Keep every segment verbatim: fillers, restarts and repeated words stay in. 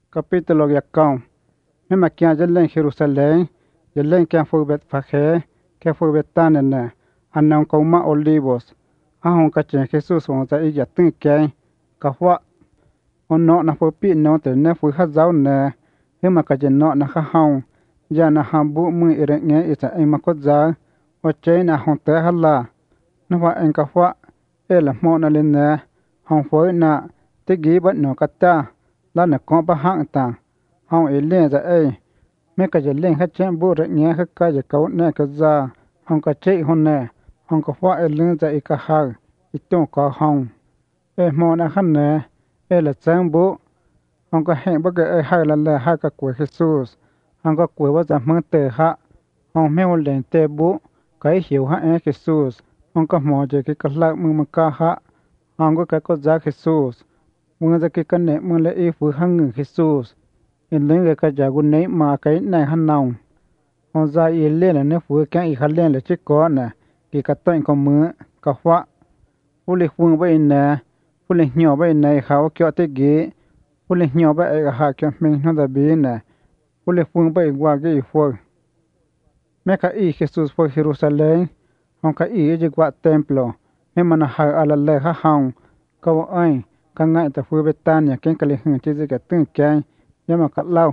Capítulo Yacón. Me maquia yelen Jerusalén, yelen que fue Betfagé, que fue Betánene, anon coma olivos. Ahon cachen Jesús on za iya tin que, cafua. On no na fue pi no te ne fue hazao ne, he macachen no na hahon, ya na hambu mu irenge isa en makoza, o che na hon te hala. Na va en cafua, el mo na lene, hon fue na, te gibat no kata. La na con ba hang ta hong e len za e me ka je len ha chen bu re nya ha ka je ka ne ka za hong ka che hon ne hong ka fa e len za e ka ha i ton ka hong e mo na han ne e la chen bu hong ka he ba ge e ha la la ha ka ku Jesus hong ka ku ba za mo te ha hong me won len te bu ka i hiu ha e Jesus hong ka mo je ki ka la mu ma ka ha hong ka ko za Jesus mưa ra cái căn nệm mưa lệ y phứ hăng ngừng Jesus in lên cái cái giả quân nấy mà cái này hắn nòng họ ra y lên là nếu phứ cái y hắn lên là chiếc có nè cái cái tận có mưa có hoa u lịch vương bên nè u lịch nhỏ bên này khảo kẹo tê ghế u lịch nhỏ bên cái hạ kẹo mình nó đã biến nè u lịch vương bên qua cái y phứ mấy cái y Jesus phứ Jerusalem họ cái y chỉ qua templo mấy mà nó hạ ala lệ ha hong câu anh cái ngày ta phu Betania cái cái lịch hưởng chỉ cái tương cái nhưng mà cắt lâu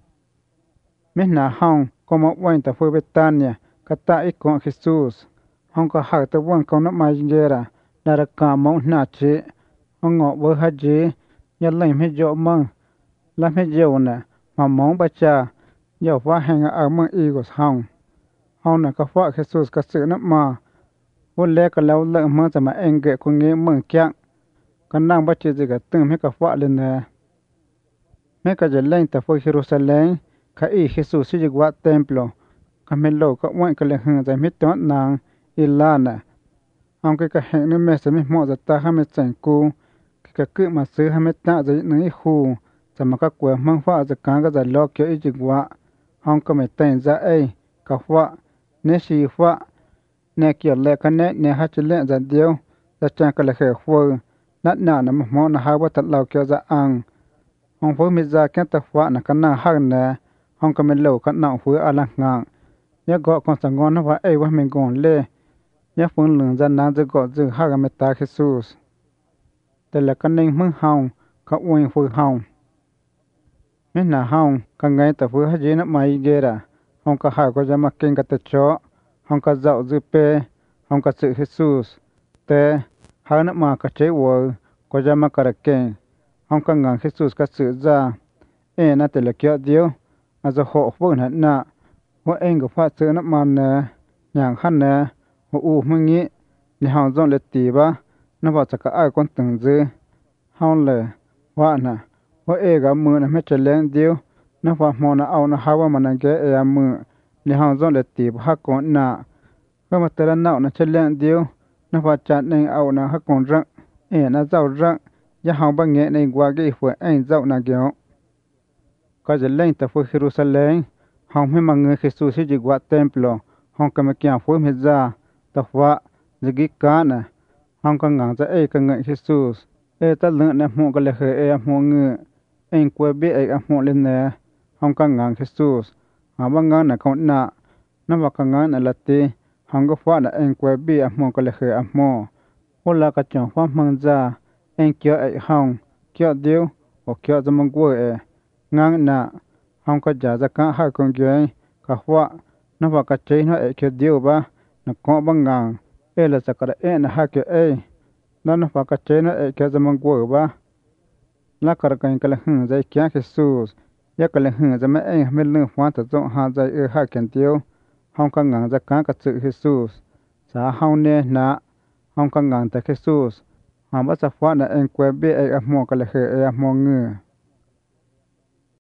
mấy nà hong có mộtวันta phu Betania cái ta ít con Jesus hong có học taวันcon nó mai ra là ra cả mong nà chế hong ngọ với hai chế nhà lấy mấy chỗ măng làm mấy chỗ nè mà mong bà cha giờ phá hàng ở măng y của hong hong nè có phá Jesus cái sự nó màวันแรกก็แล้วเลิกมันจะมาเองเกะคนงี้มึงแก่กันนั่งบัจจิกตึงไม่กับฟ้าเลยนะไม่ก็จะเล่นแต่พวกเยรูซาเล็มข้าอีเยซูสิจิกว่าเต็มปลก็ไม่โลก็วันก็เลยหึงใจไม่ต้นนางอิลานะเอาก็ก็เห็นนึกแม่สมิหมอจะตาให้ไม่ใจกูก็คือมาซื้อให้ไม่ตาจะนึกคูจะมาก็กลัวมั่งฟ้าจะการก็จะล็อกเกี่ยวอีจิกว่าเอาก็ไม่แต่งจะเอ้ก็ฟ้าเนชีฟ้าเนเกี่ยวแลกันเนเนฮัจเล่นจะเดียวจะจ้างก็เลยเขยฟัวนัดหน้านะมมอนะฮาว่าตัดเราเกี่ยวจะอังห้องฟื้นมิจาแค่ตะฟ้านะกันนั่งหักแน่ห้องก็ไม่เหลวกันนั่งฟื้นอะไรงางเนี่ยก็คนสังกอนนะว่าเอ้ว่าไม่กอนเล่เนี่ยฟื้นเหลืองจะนานจะก็จะหักกันไม่ตาเยซูสแต่ละกันเองมึงห้องก็อวยฟื้นห้องไม่หน้าห้องกันไงแต่ฟื้นให้ยีนับไม่เกล้าห้องก็หาก็จะมาเก่งกับตะเจาะห้องก็เจ้าจือเปห้องก็สื่อเยซูสแต่หานับมาก็เจ้าวัวก็จะมากระเกงห้องก็งานเยซูสก็สื่อจ้าเอ็น่าแต่ละเกี่ยวเดียวอาจจะหอกพวกนั้นน่ะว่าเองก็ฟาดซื้อนับมันเนี่ยอย่างขั้นเนี่ยว่าอู้มึงงี้ในห้องจ้องเลยตีบ้านับว่าจะก็ไอ้คนตึงซื้อห้องเลยว่าน่ะว่าเอกับมือน่ะไม่จะเลี้ยงเดียวนับว่ามองน่ะเอาน่ะหาว่ามันนั่งแกเอมือในห้องจ้องเลยตีบ้าก่อนน่ะก็มาแต่ละน่าน่ะจะเลี้ยงเดียวนับว่าจัดในเอาน่ะฮักก่อนรักเอ็น่ะเจ้ารักยาห้องบางแง่ในกว่ากี่ฝืนเอ็งเจ้าน่ะเกี่ยวก็จะเล่นแต่ฝืนเยรูซาเล็มห้องไม่มาเงยเยซูสิจิกว่าเต็มปลอห้องก็ไม่เกี่ยวฝืนเฮซ่าแต่ว่าจะกิกาน่ะห้องก็งางจะเอ้ก็เงยเยซูเอตะเลือน่ะหมู่ก็เลยเฮเอหมู่เงยเอ็งกว่าเบี้ยเอ็งหมู่เลยเนี่ยห้องก็งางเยซูหาว่างานน่ะเขาน่ะนับว่าก็งานน่ะละตีห้องก็ฟ้าน่ะเอ็งกว่าเบี้ยหมู่ก็เลยเฮอหมู่วันละก็จังฟ้ามังจ้าเอ็งเกี่ยวไอ้ห้องเกี่ยวเดียวโอเกี่ยวจะมังกวยเองานน่ะห้องก็จะจะการหาคนเกี่ยวก็ว่านับว่าก็เจนว่าไอ้เกี่ยวเดียวบ้านักก็บางงานเอละจะกระเอ็นหาเกี่ยวเอนั่นนับว่าก็เจนว่าไอ้เกี่ยวจะมังกวยบ้าแล้วก็กันก็เลยหึงใจเกี่ยวเยซูอยากก็เลยหึงจะไม่เอ็งไม่เรื่องฟ้าจะจ้องหาใจเออหาเกี่ยวเดียวห้องก็งานจะการก็สื่อเยซูสาห้องเนี่ยนะห้องก็งานแต่เยซูหาว่าจะฟ้าน่ะเอ็งกวยเบี้ยไอ้หมอก็เลยเฮเอหมอเงือ